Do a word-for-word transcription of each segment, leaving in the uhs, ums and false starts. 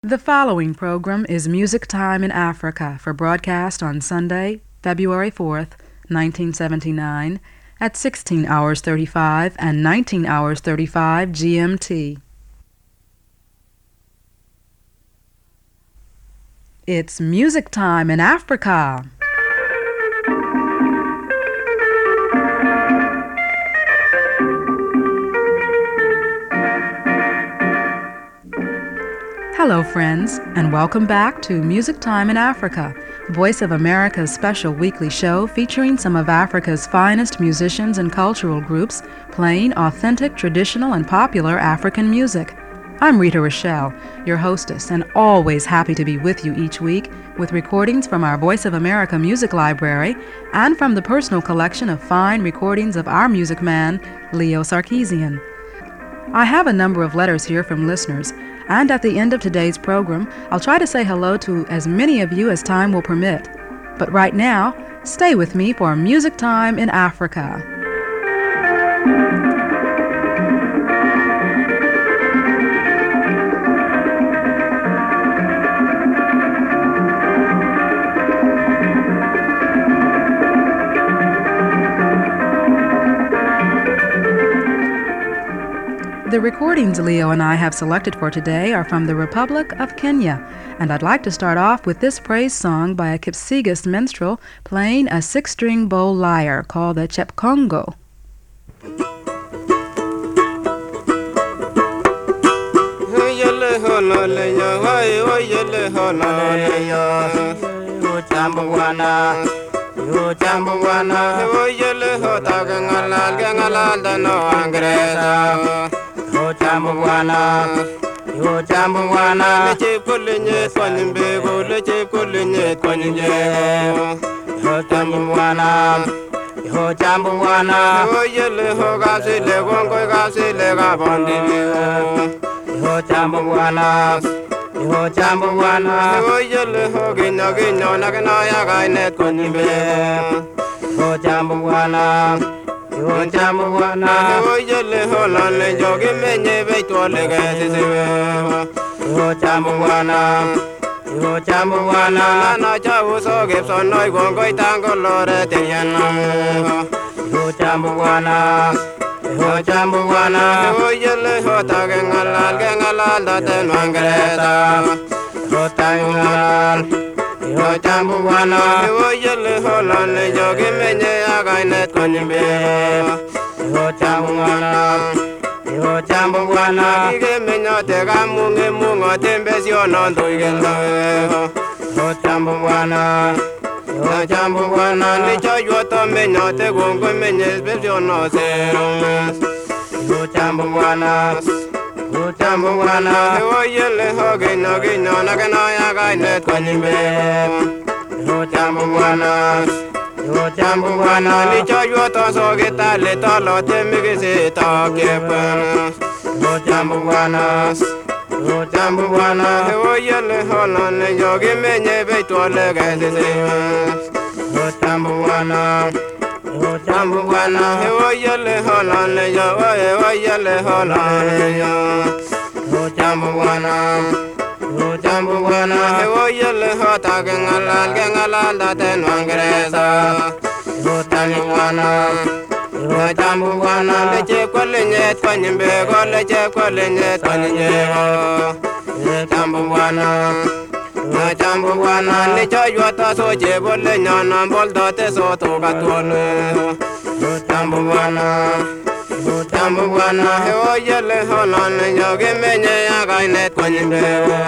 The following program is Music Time in Africa for broadcast on Sunday, February fourth, nineteen seventy-nine, at sixteen hours thirty-five and nineteen hours thirty-five G M T. It's Music Time in Africa. Hello, friends, and welcome back to Music Time in Africa, Voice of America's special weekly show featuring some of Africa's finest musicians and cultural groups playing authentic, traditional, and popular African music. I'm Rita Rochelle, your hostess, and always happy to be with you each week with recordings from our Voice of America music library and from the personal collection of fine recordings of our music man, Leo Sarkeesian. I have a number of letters here from listeners, and at the end of today's program, I'll try to say hello to as many of you as time will permit. But right now, stay with me for Music Time in Africa. The recordings Leo and I have selected for today are from the Republic of Kenya, and I'd like to start off with this praise song by a Kipsigis minstrel playing a six-string bowl lyre called the Chepkongo. Yo jambu wana, yo jambu wana. Leche kulenye kwanimbe go, leche kulenye kwanimbe. Yo jambu wana, yo jambu wana. Yo yele ho gasi le gongo gasi le gabondi. Yo jambu wana, yo jambu wana. Yo yele ho ginyo ginyo nagina ya gaine kwanimbe. Yo jambu wana. Yo jambu wana, yo yele hola le jogi menye beito le gesiwe. Yo jambu wana, yo jambu wana, na chawu so gipson noi gongo itango lore tenyana. Yo jambu wana, yo jambu wana, yo yele hota gengalal gengalal da tenwangreta. Yo tangal. Yo jambu wana, yo yele hola le jogi menye againet konyimbe. Yo jambu wana, yo jambu wana. Kige menyo te gamunge mungo tembe si onondo igela. Yo jambu wana, yo jambu wana. Nicho yuoto menyo te gongo menye spesi ono zero. Yo jambu wana. Yo jambu wana, yo yele ho gino gino nagano ya gainet konyimbe. Yo jambu wana, yo jambu wana. Nicho yuoto so gita le tolo temigi se takepen. Yo jambu wana, yo jambu wana. Yo yele ho lone yogi menye beito le gaisese. Yo jambu wana. Yo jambu wana, yo yele hola le yo, yo yele hola le yo. Yo jambu wana, yo jambu wana, yo yele hota gengalal gengalal da tenwangresa. Yo jambu wana, yo jambu wana, leche kolenye konyimbe go, leche kolenye konyimbe go. Yo jambu wana. Yo jambu wana, nicho yuota so jebo le nyana boldo te so to gatone. Yo jambu wana, yo jambu wana. Yo yele hola le yogi menye againet konyimbe.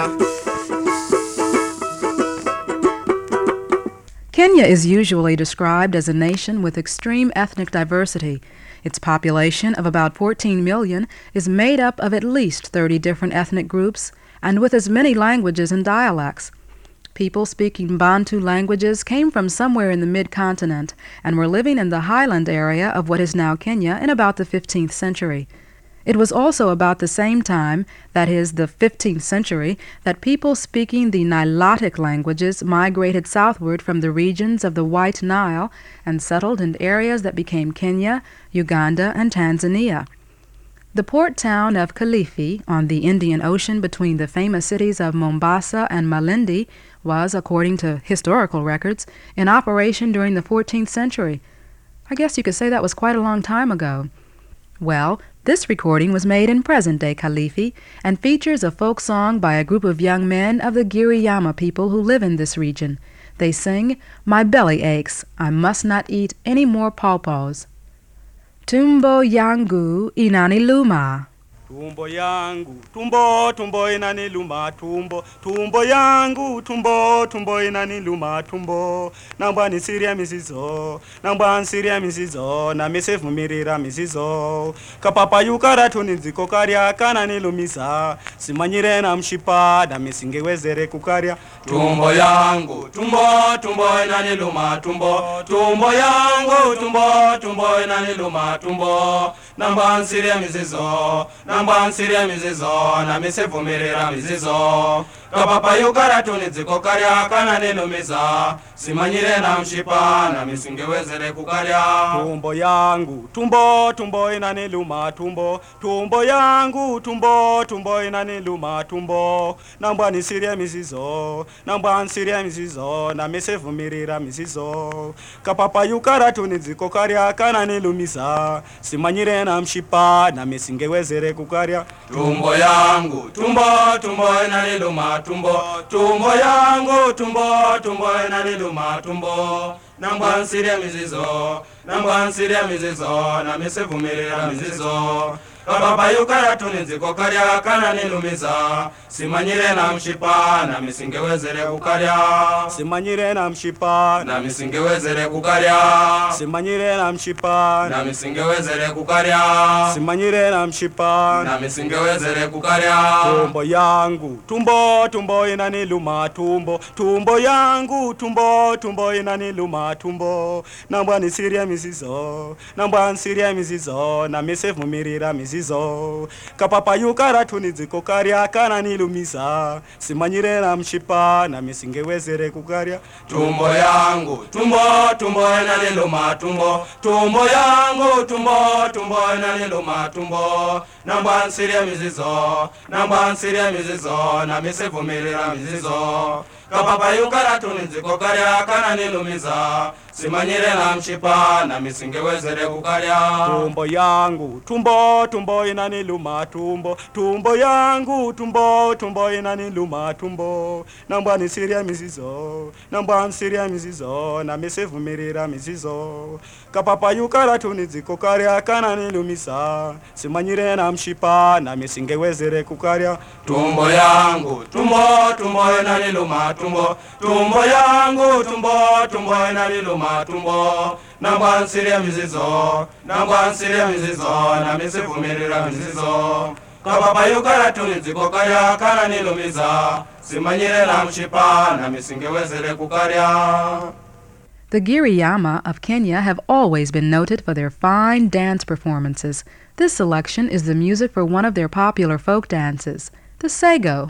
Kenya is usually described as a nation with extreme ethnic diversity. Its population of about fourteen million is made up of at least thirty different ethnic groups, and with as many languages and dialects. People speaking Bantu languages came from somewhere in the mid-continent and were living in the highland area of what is now Kenya in about the fifteenth century. It was also about the same time, that is, the fifteenth century, that people speaking the Nilotic languages migrated southward from the regions of the White Nile and settled in areas that became Kenya, Uganda, and Tanzania. The port town of Kilifi on the Indian Ocean between the famous cities of Mombasa and Malindi was, according to historical records, in operation during the fourteenth century. I guess you could say that was quite a long time ago. Well, this recording was made in present-day Kilifi and features a folk song by a group of young men of the Giriyama people who live in this region. They sing, "My belly aches, I must not eat any more pawpaws." Tumbo yangu inaniluma. Tumbo yangu, tumbo, tumbo inaniluma, tumbo, tumbo yangu, tumbo, tumbo inaniluma, tumbo. Namba ni siria misizo, namba ni siria misizo, na misefu mirira misizo. Kapapa yukara tuniziko karia, kana nilumisa, simanyire na mshipa, na misingewezere kukaria. Tumbo yangu, tumbo, tumbo inaniluma, tumbo, tumbo yangu, tumbo, tumbo inaniluma, tumbo. Namba ni siria misizo, namba nsiria mizizo na misevumirira mizizo kapapa yukara tuniziko karya kana nilumiza simanyire na mshipa na misingewezere kukarya. Tumbo yangu, tumbo, tumbo inaniluma, tumbo, tumbo yangu, tumbo, tumbo inaniluma, tumbo. Namba nsiria mizizo, namba nsiria mizizo na misevumirira mizizo kapapa yukara tuniziko karya kana nilumiza simanyire na mshipa na misingewezere kukarya. Tumbo yangu, tumbo, tumbo inaniluma, tumbo, tumbo yangu, tumbo, tumbo inaniluma, tumbo. Namba nsiria mizizo, namba nsiria mizizo na misevumirira mizizo kapapa yukara tuniziko karya kana nilumiza simanyire na mshipa na misingewezere kukarya. Simanyire na mshipa na misingewezere kukarya. Simanyire na mshipa na misingewezere kukarya. Simanyire na mshipa na misingewezere kukarya. Tumbo yangu, tumbo, tumbo inaniluma, tumbo, tumbo yangu, tumbo, tumbo inaniluma, tumbo. Namba nsiria mizizo, namba nsiria mizizo na misevumirira mizizo kapapa yukara tuniziko karya kana nilumisa simanyire na mshipa na misingewezere kukarya. Tumbo yangu, tumbo, tumbo inaniluma, tumbo, tumbo yangu, tumbo, tumbo inaniluma, tumbo. Namba nsiria mizizo, namba nsiria mizizo na misevumirira mizizo kapapa yukara tuniziko karya kana nilumiza simanyire na mshipa na misingewezere kukarya. Tumbo yangu, tumbo, tumbo inaniluma, tumbo, tumbo yangu, tumbo, tumbo inaniluma, tumbo. Namba nsiria mizizo, namba nsiria mizizo na misevumirira mizizo kapapa yukara tuniziko karya kana nilumisa simanyire na mshipa na misingewezere kukarya. Tumbo yangu, tumbo, tumbo inaniluma, tumbo, tumbo yangu, tumbo, tumbo inaniluma, tumbo. Namba nsiria mizizo, namba nsiria mizizo na misevumirira mizizo kapapa yukara tuniziko karya kana nilumiza simanyire na mshipa na misingewezere kukarya. The Giriyama of Kenya have always been noted for their fine dance performances. This selection is the music for one of their popular folk dances, the Sego.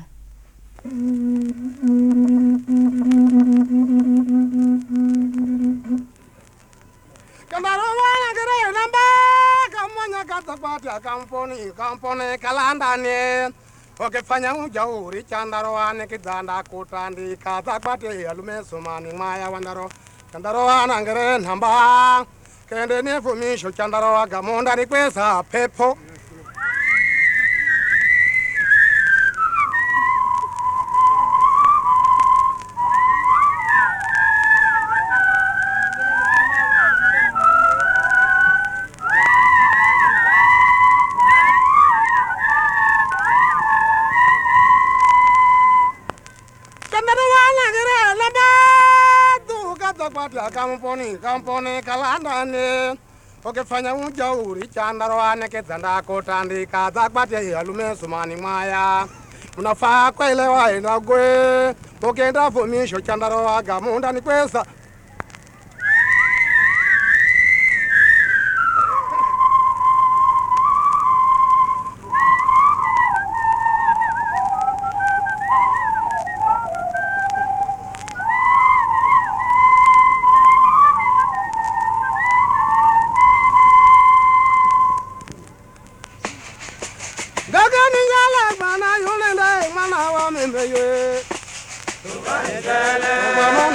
Okefanya ujauri chandaroane kidanda kutandi kaza kwate alume sumani maya wandaro chandaroana ngere namba kende ne fumisho chandaroa gamonda ni kwesa pepo. Kamponi, kamponi kalandane. Okefanya ujauri chandaroane kezanda kotandi kaza kwate alume sumani maya. Munafaa kuelewa inagwe. Okenda fumisho chandaroa gamunda ni kwesa.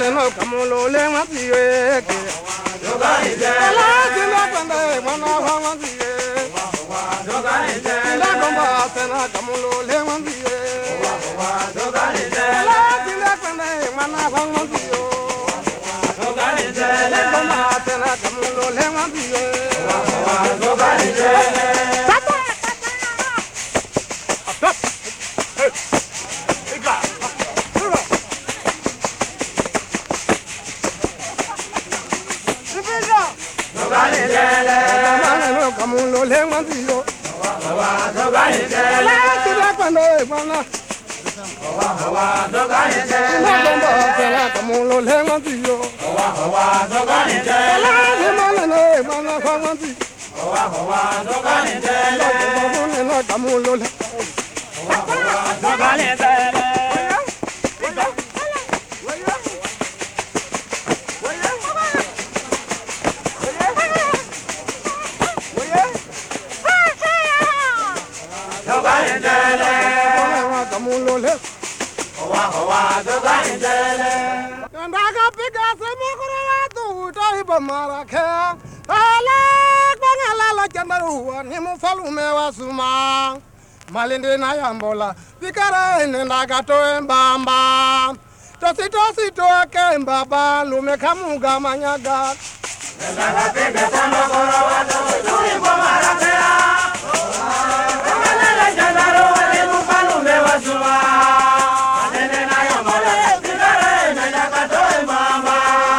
mane no kamulo le matiye ke dogani je la jina kwanda mwana hwa matiye dogani je la gomba tena kamulo le matiye dogani je la jina kwanda mwana hwa matiye dogani je la gomba tena kamulo le matiye dogani je Kamulo le manzio, wa dogani jele, tira kwando mwana, wa wa dogani jele, komba tela kamulo le manzio, wa wa dogani jele, le mwana le mwana kwa manzi, wa wa dogani jele, komba ne kamulo le, wa wa dogani jele. Marakea, ala bangala la jandaruwa ni mufalume wa suma. Malinde na yambola, vikara nenda gato embamba. Tosi tosi toke mbaba, lume kamuga manyaga. Nenda kapige sama koro wado, turi kwa marakea. Bangala la jandaruwa ni mufalume wa suma. Malinde na yambola, vikara nenda gato embamba.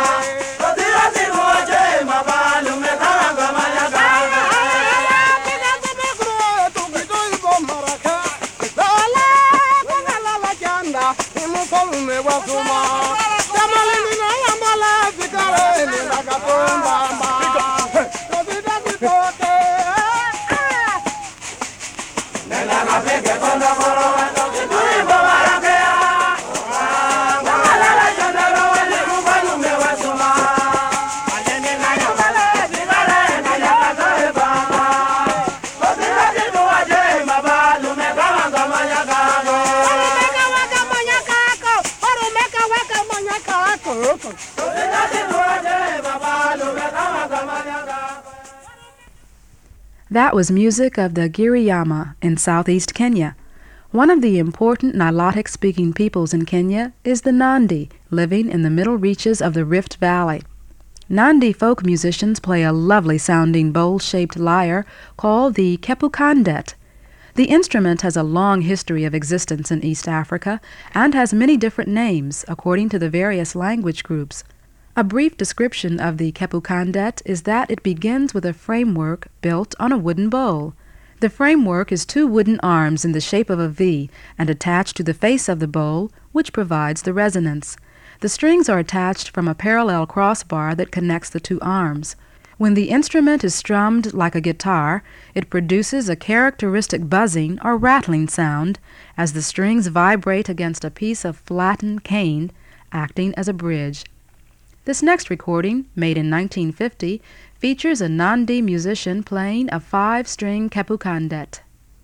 That was music of the Giriyama in southeast Kenya. One of the important Nilotic-speaking peoples in Kenya is the Nandi, living in the middle reaches of the Rift Valley. Nandi folk musicians play a lovely-sounding bowl-shaped lyre called the kepukandet. The instrument has a long history of existence in East Africa and has many different names according to the various language groups. A brief description of the kepukandet is that it begins with a framework built on a wooden bowl. The framework is two wooden arms in the shape of a V and attached to the face of the bowl, which provides the resonance. The strings are attached from a parallel crossbar that connects the two arms. When the instrument is strummed like a guitar, it produces a characteristic buzzing or rattling sound as the strings vibrate against a piece of flattened cane, acting as a bridge. This next recording, made in nineteen fifty, features a Nandi musician playing a five-string kepukandet.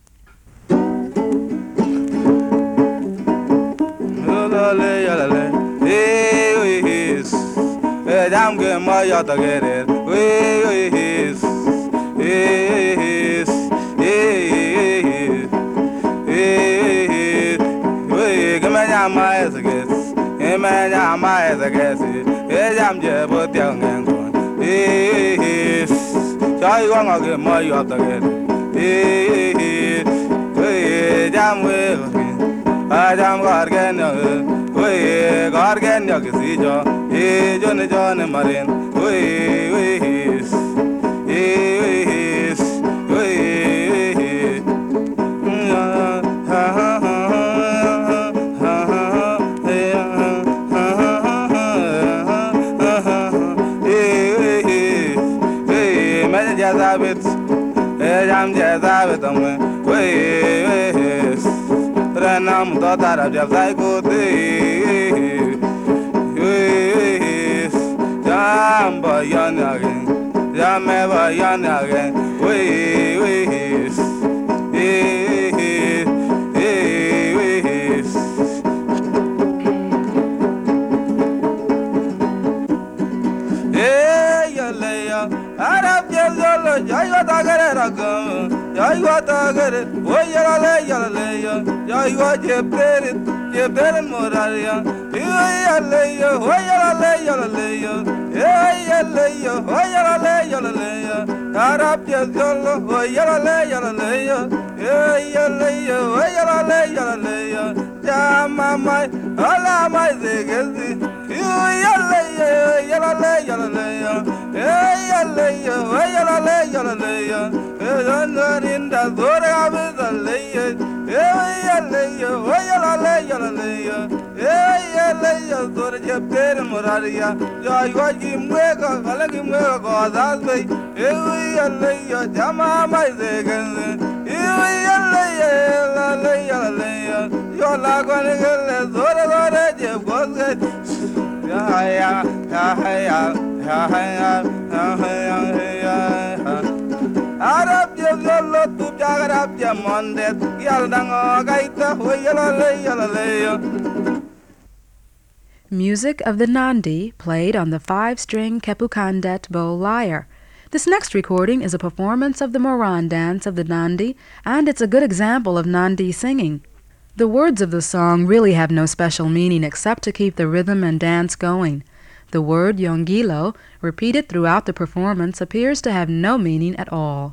Emanya mai da gesi, ejam je botiang ngon. Is, chai wang age mai up da gesi. Is, we jam we, ajam gargen, we gargen ya kisi jo, e jo ne jo ne marin. We we is, is, we, ha ha ha. Ejam jazabet amwe, we ranam totara jazai kote, we jam bayan again, jam bayan again, we we we tagare o yala le yala le yo ya yo jebere jebere moraria yo yala yo o yala le yala le yo yala yo o yala le yala le yo arab ya zolo o yala le yala le yo yala yo o yala le yala le yo jama mai ala mai zegezi yo yala yo yala le yala le yo yala yo o yala le yala le yo Rinda zora abizaleya, eyaleya, oyalaleya, leya, eyaleya zora jebere moraria, jaywaji mwega, kalagi mwega gozazwe, eyaleya jama maizegen, eyaleya, eyaleya, leya, yola gwanegele zora zora jebgozge, ya ya ya ya ya ya ya ya. Arab jelo tu jagarab jamonde yaldango gaita hoyalale yalale. Music of the Nandi played on the five-string Kepukandet bow lyre. This next recording is a performance of the Moran dance of the Nandi, and it's a good example of Nandi singing. The words of the song really have no special meaning except to keep the rhythm and dance going. The word Yongilo, repeated throughout the performance, appears to have no meaning at all.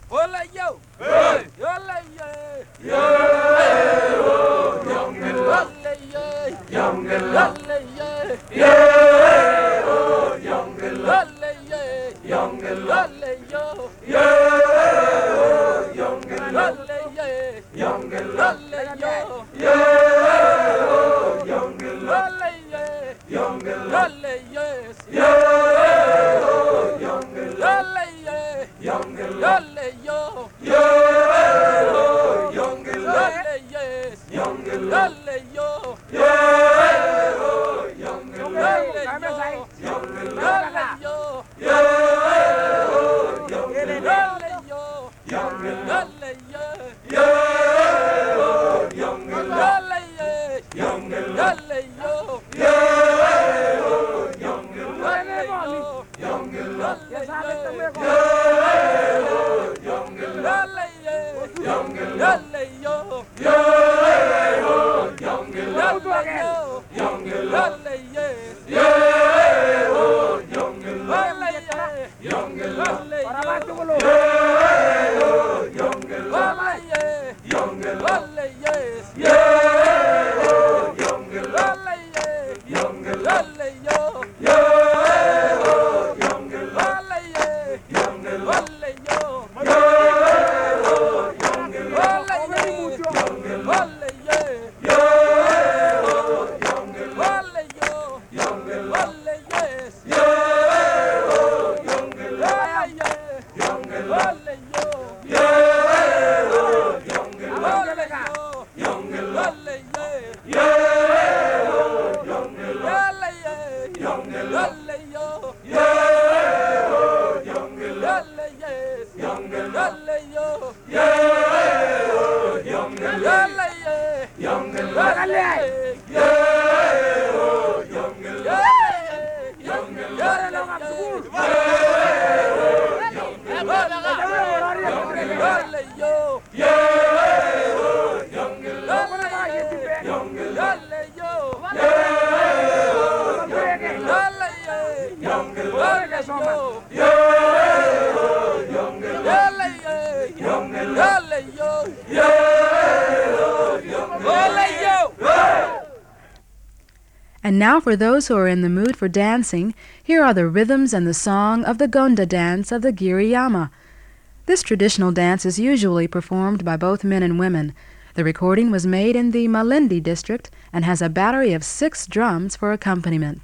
And now for those who are in the mood for dancing, here are the rhythms and the song of the Gonda dance of the Giriyama. This traditional dance is usually performed by both men and women. The recording was made in the Malindi district and has a battery of six drums for accompaniment.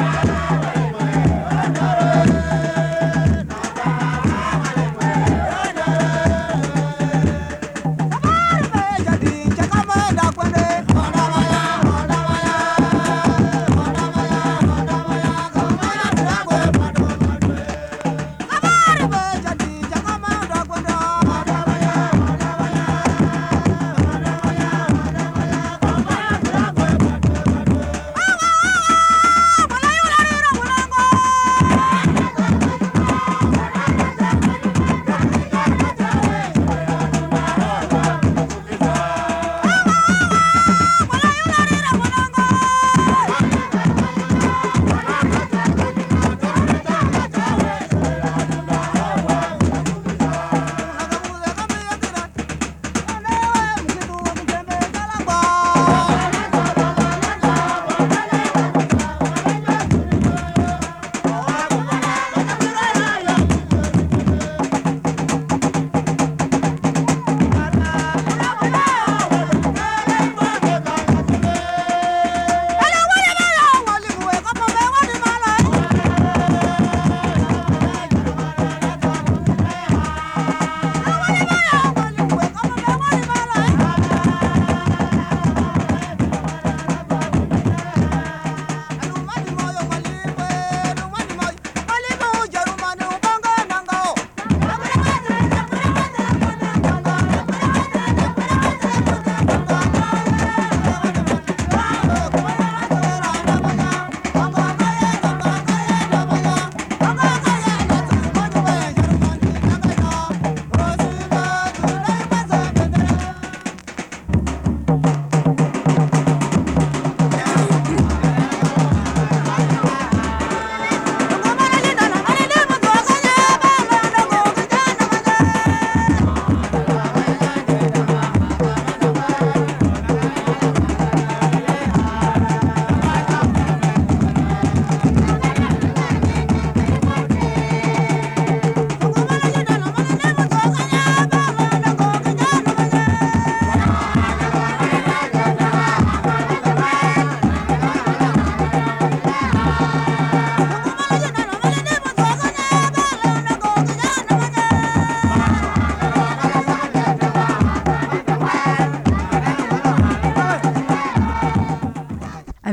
Yeah.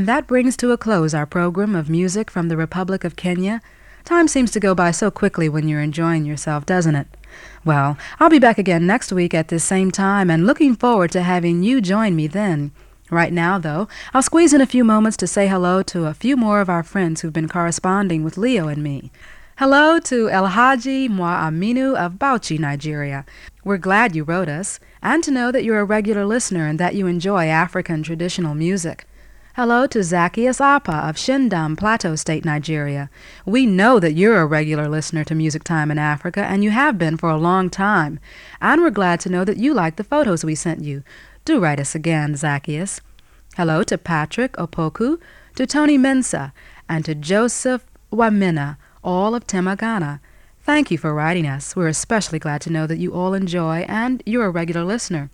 And that brings to a close our program of music from the Republic of Kenya. Time seems to go by so quickly when you're enjoying yourself, doesn't it? Well, I'll be back again next week at this same time and looking forward to having you join me then. Right now, though, I'll squeeze in a few moments to say hello to a few more of our friends who've been corresponding with Leo and me. Hello to Elhaji Mwa Aminu of Bauchi, Nigeria. We're glad you wrote us, and to know that you're a regular listener and that you enjoy African traditional music. Hello to Zacchaeus Appa of Shindam, Plateau State, Nigeria. We know that you're a regular listener to Music Time in Africa, and you have been for a long time. And we're glad to know that you like the photos we sent you. Do write us again, Zacchaeus. Hello to Patrick Opoku, to Tony Mensa, and to Joseph Wamina, all of Temagana. Thank you for writing us. We're especially glad to know that you all enjoy and you're a regular listener.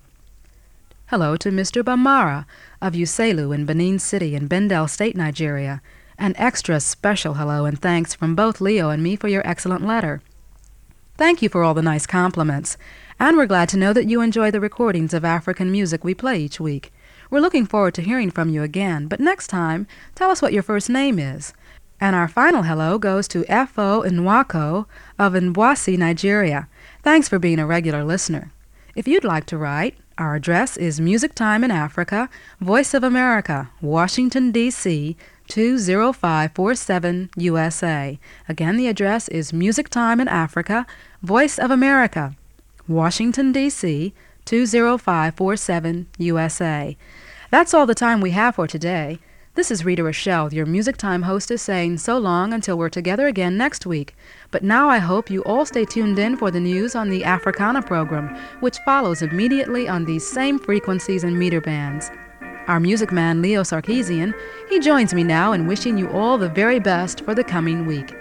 Hello to Mister Bamara of Uselu in Benin City in Bendel State, Nigeria. An extra special hello and thanks from both Leo and me for your excellent letter. Thank you for all the nice compliments, and we're glad to know that you enjoy the recordings of African music we play each week. We're looking forward to hearing from you again, but next time, tell us what your first name is. And our final hello goes to F O Nwako of Nwasi, Nigeria. Thanks for being a regular listener. If you'd like to write, our address is Music Time in Africa, Voice of America, Washington, D C two zero five four seven, U S A. Again, the address is Music Time in Africa, Voice of America, Washington, D C two zero five four seven, U S A. That's all the time we have for today. This is Rita Rochelle, your Music Time hostess, saying so long until we're together again next week. But now I hope you all stay tuned in for the news on the Africana program, which follows immediately on these same frequencies and meter bands. Our music man, Leo Sarkeesian, he joins me now in wishing you all the very best for the coming week.